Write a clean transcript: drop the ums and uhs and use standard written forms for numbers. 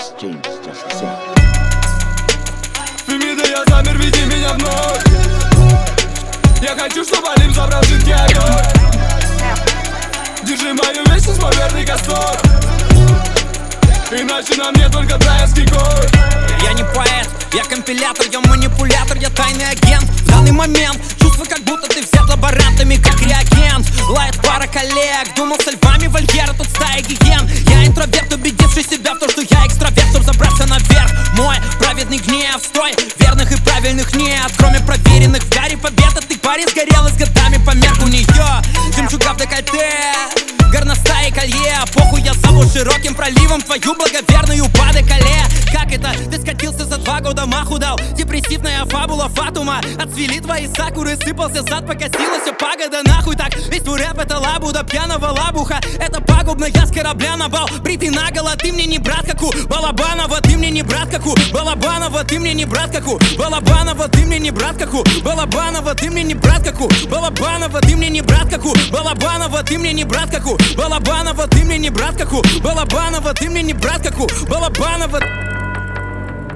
Фемида, я замер, веди меня вновь. Я хочу, чтобы Олимп забрал жидкий огонь. Держи мою вечность, мой верный костер. Иначе на мне только троянский конь. Я не поэт, я компилятор, я манипулятор, я тайный агент. В данный момент чувствую, как будто ты взят лаборантами, как реагент. Лает пара коллег, думал со львами вольера, тут стая гиен. Я интроверт, убедивший себя в том, что я экстраверт, чтоб забраться наверх. Мой праведный гнев, строй верных и правильных нет. Кроме проверенных в гаре побед, ты парень сгорел и с годами померк. У нее жемчуга в декольте, горностая и колье. Похуй, я зову широким проливом твою благоверную по деколе. Как это? Ты скатился за 2 года, маху дал. Депрессивная фабула фатума. Отцвели твои сакуры, сыпался зад, покосилась пагода. Нахуй так, весь твой рэп это лабуда, пьяного лабуха. Это пагубно, я с корабля на бал. Бритый наголо, ты мне не брат, как у Балабанова. Ты мне не брат, как у Балабанова. Ты мне не брат, как у Балабанова. Ты мне не брат, как у Балабанова. Ты мне не брат, как у Балабанова. Ты мне не брат, как у Балабанова. Ты мне не брат, как у Балабанова. Ты мне не брат, как у Балабанова. Ты мне не брат, как у Балабанова.